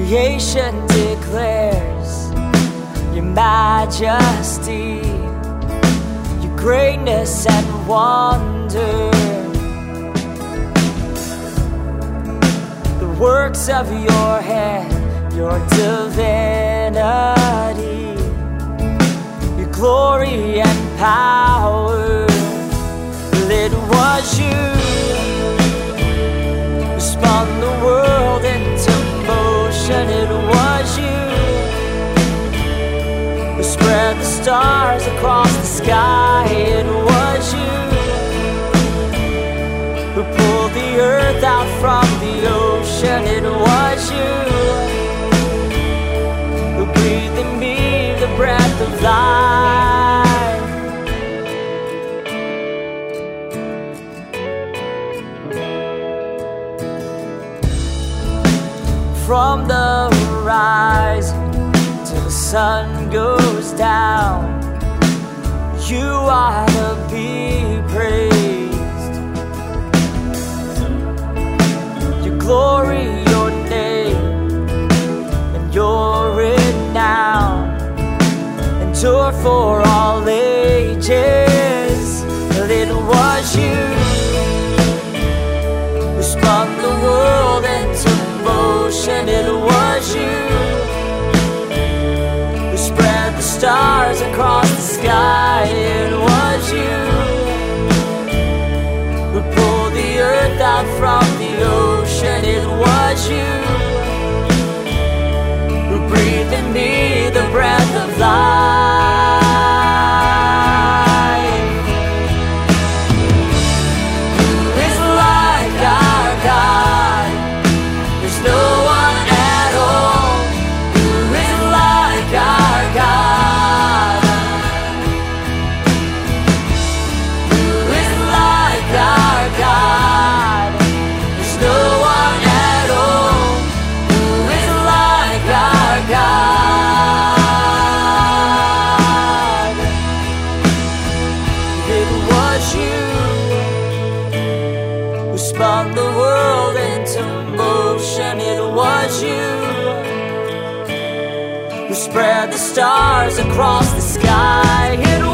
Creation declares your majesty, your greatness and wonder. The works of your hand, your divinity, your glory and power. It was you who spun the world into motion. It was you who spread the stars across the sky. It was you who pulled the earth out from the ocean. It was you who breathed in me the breath of life. From the horizon till the sun goes down, you are to be praised. Your glory, your name, and your renown endure for all ages. It was you who spun the world into motion. It was you who spread the stars across the sky. It was you who pulled the earth out from the ocean. It was you who breathed in me the breath of life. Who is like our God? There's no one at all who is like our God. Who is like our God? There's no one at all who is like our God. It was you who spun the world into motion. It was you who spread the stars across the sky. It